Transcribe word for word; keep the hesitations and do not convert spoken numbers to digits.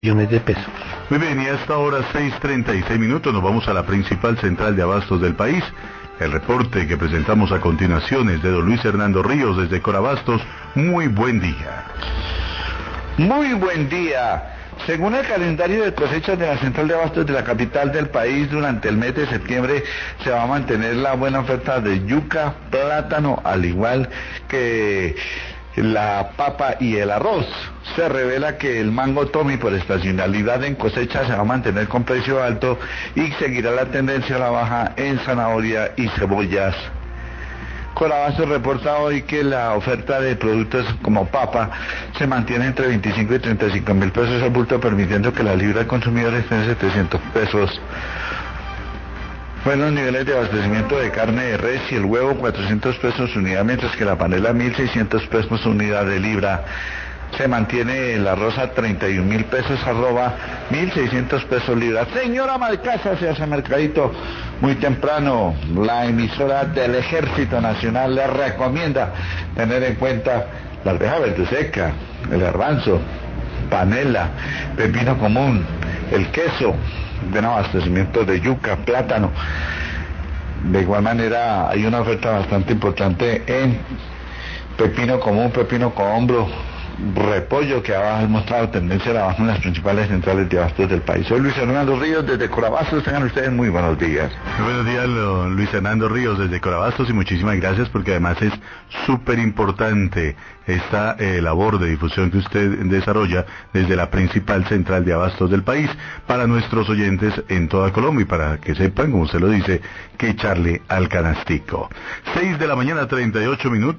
millones de pesos. Muy bien, y hasta ahora seis treinta y seis minutos nos vamos a la principal central de abastos del país. El reporte que presentamos a continuación es de don Luis Hernando Ríos desde Corabastos. Muy buen día. Muy buen día. Según el calendario de cosechas de la central de abastos de la capital del país, durante el mes de septiembre se va a mantener la buena oferta de yuca, plátano, al igual que la papa y el arroz. Se revela que el mango Tommy, por estacionalidad en cosecha, se va a mantener con precio alto y seguirá la tendencia a la baja en zanahoria y cebollas. Corabastos reporta hoy que la oferta de productos como papa se mantiene entre veinticinco y treinta y cinco mil pesos al bulto, permitiendo que la libra del consumidor esté en setecientos pesos. Buenos niveles de abastecimiento de carne de res y el huevo cuatrocientos pesos unidad, mientras que la panela mil seiscientos pesos unidad de libra. Se mantiene el arroz a treinta y un mil pesos, arroba mil seiscientos pesos libra. Señora Malcasa, se hace mercadito muy temprano. La emisora del Ejército Nacional le recomienda tener en cuenta la arveja verde seca, el garbanzo, panela, pepino común, el queso, buen abastecimiento de yuca, plátano. De igual manera hay una oferta bastante importante en pepino común, pepino con hombro, repollo, que ha mostrado tendencia a la baja en las principales centrales de abastos del país. Soy Luis Hernando Ríos desde Corabastos. Tengan ustedes muy buenos días. Muy buenos días, lo, Luis Hernando Ríos desde Corabastos, y muchísimas gracias, porque además es súper importante esta eh, labor de difusión que usted desarrolla desde la principal central de abastos del país para nuestros oyentes en toda Colombia, y para que sepan, como usted lo dice, que echarle al canastico. seis de la mañana, treinta y ocho minutos.